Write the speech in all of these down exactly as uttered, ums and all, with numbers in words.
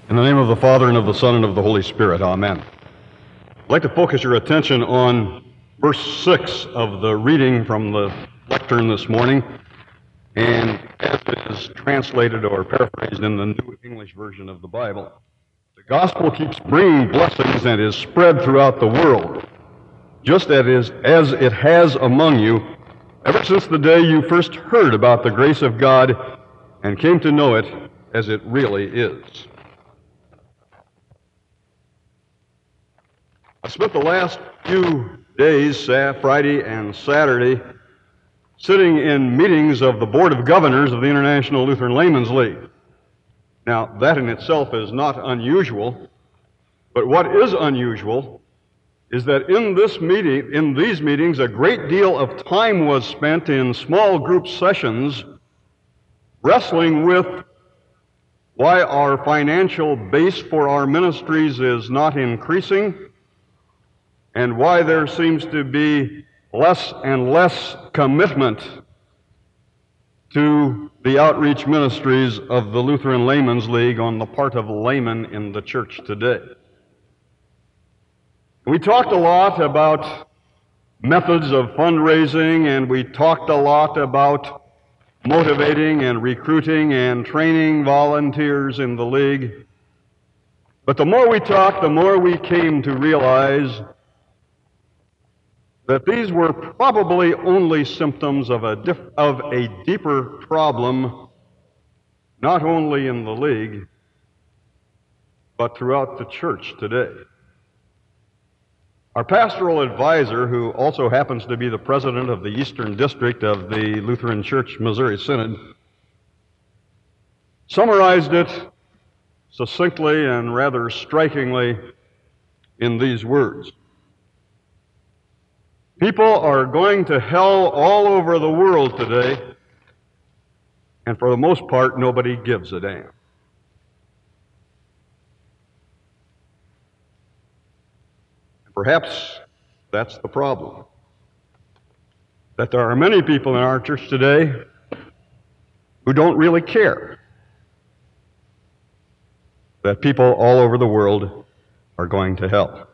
In the name of the Father, and of the Son, and of the Holy Spirit, amen. I'd like to focus your attention on verse six of the reading from the lectern this morning, and as it is translated or paraphrased in the New English Version of the Bible. The gospel keeps bringing blessings and is spread throughout the world, just as it is- as it has among you, ever since the day you first heard about the grace of God and came to know it as it really is. I spent the last few days, Friday and Saturday, sitting in meetings of the Board of Governors of the International Lutheran Laymen's League. Now, that in itself is not unusual, but what is unusual is that in this meeting, in these meetings, a great deal of time was spent in small group sessions wrestling with why our financial base for our ministries is not increasing, and why there seems to be less and less commitment to the outreach ministries of the Lutheran Laymen's League on the part of laymen in the church today. We talked a lot about methods of fundraising, and we talked a lot about motivating and recruiting and training volunteers in the league. But the more we talked, the more we came to realize that these were probably only symptoms of a, diff- of a deeper problem, not only in the league, but throughout the church today. Our pastoral advisor, who also happens to be the president of the Eastern District of the Lutheran Church Missouri Synod, summarized it succinctly and rather strikingly in these words. People are going to hell all over the world today, and for the most part, nobody gives a damn. Perhaps that's the problem, that there are many people in our church today who don't really care that people all over the world are going to hell.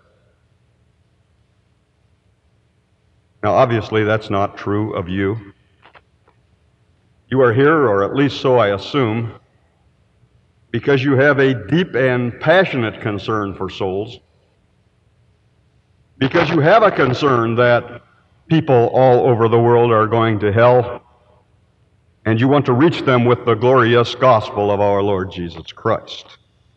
Now, obviously, that's not true of you. You are here, or at least so I assume, because you have a deep and passionate concern for souls, because you have a concern that people all over the world are going to hell, and you want to reach them with the glorious gospel of our Lord Jesus Christ.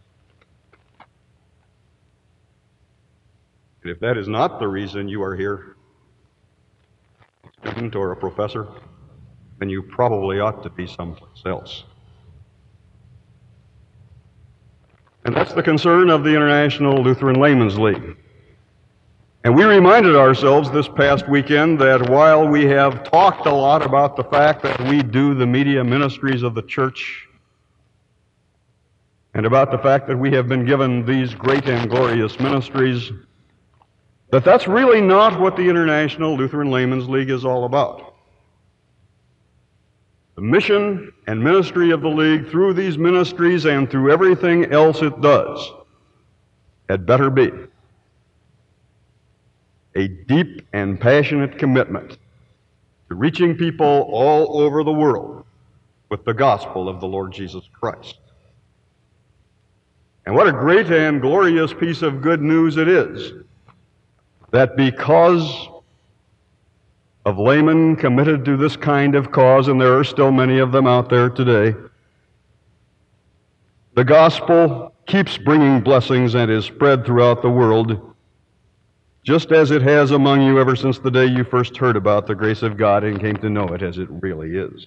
And if that is not the reason you are here, a student or a professor, then you probably ought to be someplace else. And that's the concern of the International Lutheran Laymen's League. And we reminded ourselves this past weekend that while we have talked a lot about the fact that we do the media ministries of the church, and about the fact that we have been given these great and glorious ministries, that that's really not what the International Lutheran Laymen's League is all about. The mission and ministry of the League through these ministries and through everything else it does had better be a deep and passionate commitment to reaching people all over the world with the gospel of the Lord Jesus Christ. And what a great and glorious piece of good news it is that because of laymen committed to this kind of cause, and there are still many of them out there today, the gospel keeps bringing blessings and is spread throughout the world, just as it has among you ever since the day you first heard about the grace of God and came to know it as it really is.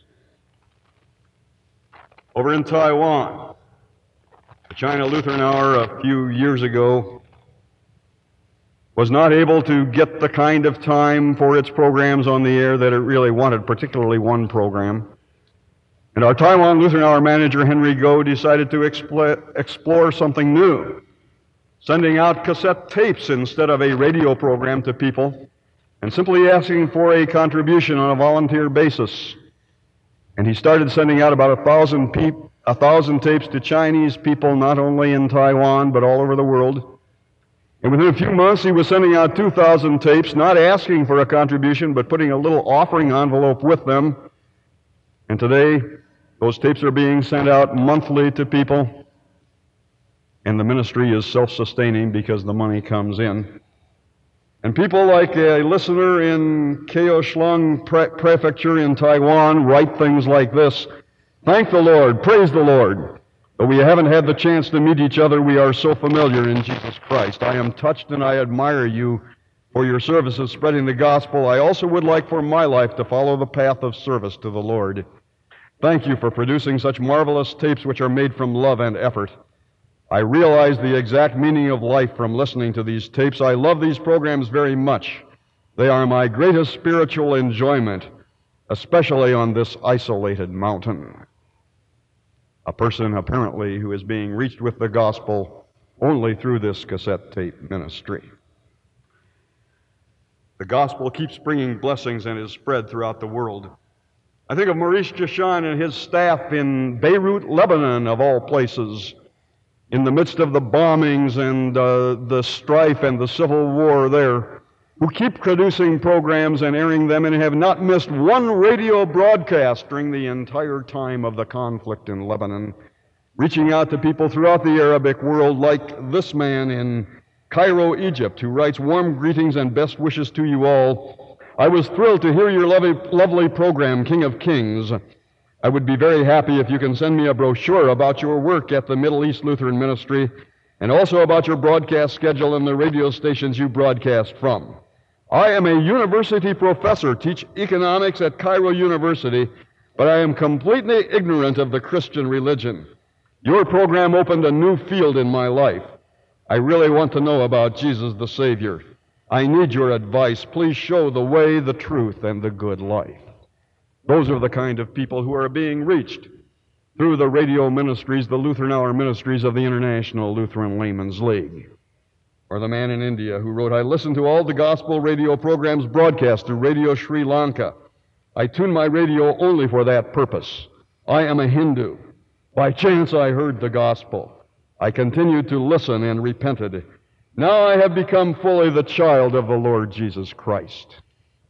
Over in Taiwan, the China Lutheran Hour a few years ago was not able to get the kind of time for its programs on the air that it really wanted, particularly one program. And our Taiwan Lutheran Hour manager, Henry Go, decided to expl- explore something new, sending out cassette tapes instead of a radio program to people, and simply asking for a contribution on a volunteer basis. And he started sending out about a thousand, pe- a thousand tapes to Chinese people, not only in Taiwan, but all over the world. And within a few months, he was sending out two thousand tapes, not asking for a contribution, but putting a little offering envelope with them. And today, those tapes are being sent out monthly to people, and the ministry is self-sustaining because the money comes in. And people like a listener in Kaohsiung Pre- Prefecture in Taiwan write things like this: "Thank the Lord, praise the Lord. Though we haven't had the chance to meet each other, we are so familiar in Jesus Christ. I am touched and I admire you for your service of spreading the gospel. I also would like for my life to follow the path of service to the Lord. Thank you for producing such marvelous tapes which are made from love and effort. I realize the exact meaning of life from listening to these tapes. I love these programs very much. They are my greatest spiritual enjoyment, especially on this isolated mountain." A person apparently who is being reached with the gospel only through this cassette tape ministry. The gospel keeps bringing blessings and is spread throughout the world. I think of Maurice Jashan and his staff in Beirut, Lebanon, of all places, in the midst of the bombings and uh, the strife and the civil war there, who keep producing programs and airing them and have not missed one radio broadcast during the entire time of the conflict in Lebanon, reaching out to people throughout the Arabic world, like this man in Cairo, Egypt, who writes, "Warm greetings and best wishes to you all. I was thrilled to hear your lovely, lovely program, King of Kings. I would be very happy if you can send me a brochure about your work at the Middle East Lutheran Ministry and also about your broadcast schedule and the radio stations you broadcast from. I am a university professor, teach economics at Cairo University, but I am completely ignorant of the Christian religion. Your program opened a new field in my life. I really want to know about Jesus the Savior. I need your advice. Please show the way, the truth, and the good life." Those are the kind of people who are being reached through the radio ministries, the Lutheran Hour ministries of the International Lutheran Laymen's League. Or the man in India who wrote, "I listen to all the gospel radio programs broadcast through Radio Sri Lanka. I tune my radio only for that purpose. I am a Hindu. By chance I heard the gospel. I continued to listen and repented. Now I have become fully the child of the Lord Jesus Christ."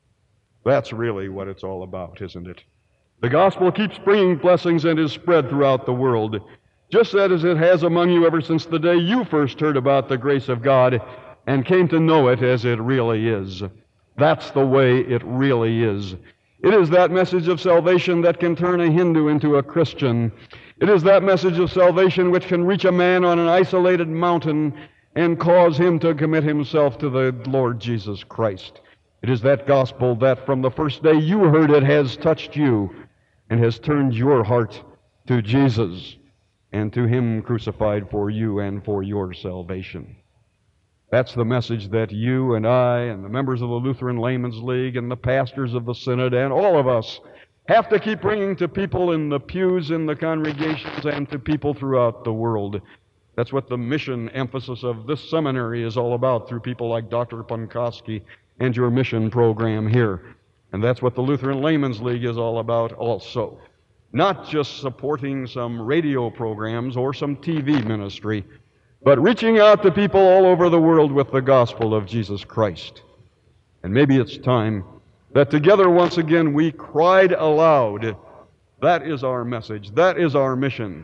That's really what it's all about, isn't it? The gospel keeps bringing blessings and is spread throughout the world, just as it has among you ever since the day you first heard about the grace of God and came to know it as it really is. That's the way it really is. It is that message of salvation that can turn a Hindu into a Christian. It is that message of salvation which can reach a man on an isolated mountain and cause him to commit himself to the Lord Jesus Christ. It is that gospel that from the first day you heard it has touched you and has turned your heart to Jesus and to Him crucified for you and for your salvation. That's the message that you and I and the members of the Lutheran Laymen's League and the pastors of the Synod and all of us have to keep bringing to people in the pews in the congregations and to people throughout the world. That's what the mission emphasis of this seminary is all about through people like Doctor Pankowski and your mission program here. And that's what the Lutheran Laymen's League is all about also. Not just supporting some radio programs or some T V ministry, but reaching out to people all over the world with the gospel of Jesus Christ. And maybe it's time that together once again we cried aloud, that is our message, that is our mission.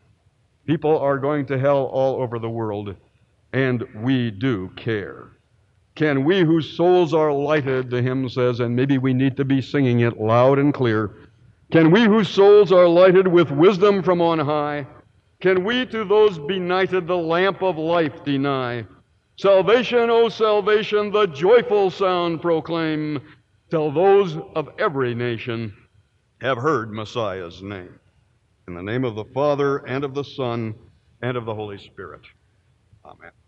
People are going to hell all over the world, and we do care. Can we whose souls are lighted, the hymn says, and maybe we need to be singing it loud and clear, can we whose souls are lighted with wisdom from on high, can we to those benighted the lamp of life deny? Salvation, O salvation, the joyful sound proclaim, till those of every nation have heard Messiah's name. In the name of the Father, and of the Son, and of the Holy Spirit. Amen.